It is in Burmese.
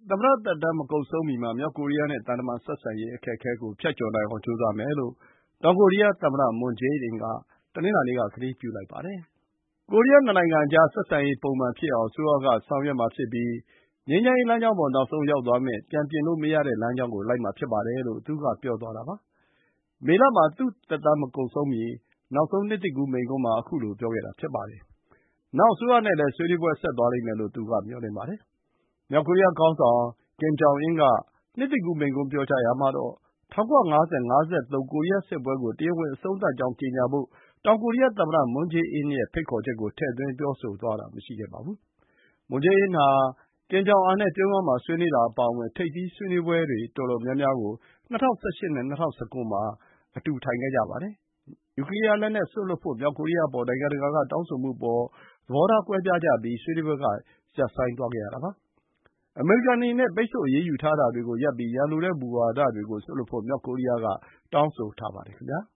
သမ္မတသက်တမ်းမကုန်ဆုံးမီမှာ မြောက်ကိုရီးယားနဲ့ သံတမန်ဆက်ဆံရေးအခက်အခဲကို ဖြတ်ကျော်နိုင်အောင် ကြိုးစားမယ်လို့ တောင်ကိုရီးယားသမ္မတ Moon Jae-in က တနင်္လာနေ့က ကတိပြုလိုက်ပါတယ်။ ကိုရီးယားနှစ်နိုင်ငံကြား ဆက်ဆံရေးပုံမှန်ဖြစ်အောင် အစိုးရကဆောင်ရွက်မှာဖြစ်ပြီး ငြိမ်းချမ်းရေးလမ်းကြောင်းပေါ် နောက်ဆုံးရောက်သွားမယ့် ပြန်ပြင်လို့မရတဲ့လမ်းကြောင်းကို လိုက်မှာဖြစ်ပါတယ်လို့ သူကပြောသွားတာပါ။ မေလမှာ သူ့သက်တမ်းမကုန်ဆုံးမီ နောက်ဆုံးနှစ်သစ်ကူးမိန့်ခွန်းမှာ ခုလိုပြောခဲ့တာဖြစ်ပါတယ်။ နောက် အစိုးရနဲ့လည်း ဆွေးနွေးပွဲဆက်သွားလိမ့်မယ်လို့ သူကမျှော်လင့်ပါတယ်။ မြောက်ကိုရီးယားခေါင်းဆောင် Kim Jong Un က နှစ်သစ်ကူးမိန့်ခွန်းပြောကြားရာမှာတော့ ၁၉၅၀-၅၃ ကိုရီးယားစစ်ပွဲကို တရားဝင်အဆုံးသတ်ကြောင်းကြေညာဖို့ တောင်ကိုရီးယားသမ္မတ Moon Jae-in ရဲ့ ဖိတ်ခေါ်ချက်ကို ထည့်သွင်းပြောဆိုသွားတာမရှိခဲ့ပါဘူး။ Moon Jae-in ဟာ Kim Jong Un နဲ့ ပြုံးရမ်းမှာဆွေးနွေးတာအပါအဝင် ထိပ်သီးဆွေးနွေးပွဲတွေတော်တော်များများကို ၂၀၁၈ နဲ့ ၂၀၁၉ မှာ အတူထိုင်ခဲ့ကြပါတယ်။ နျူကလီးယားလက်နက်စွန့်လွှတ်ဖို့ မြောက်ကိုရီးယားအပေါ် နိုင်ငံတကာကတောင်းဆိုမှုအပေါ် သဘောထားကွဲပြားကြပြီး ဆွေးနွေးပွဲက ရပ်ဆိုင်းသွားခဲ့ရတာပါ။ အမေရိကန်အနေနဲ့ ပိတ်ဆို့အရေးယူထားတာတွေကိုရပ်ပြီး ရန်လိုတဲ့မူဝါဒတွေကိုစွန့်လွှတ်ဖို့ မြောက်ကိုရီးယားက တောင်းဆိုထားပါတယ်ခင်ဗျာ။